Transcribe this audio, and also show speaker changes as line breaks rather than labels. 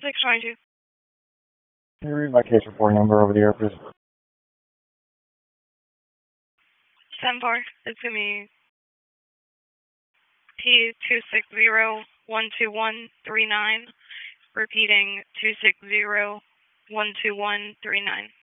622.
Can you read my case report number over the air, please?
10-4. It's going to be P260-12139. Repeating 260-12139.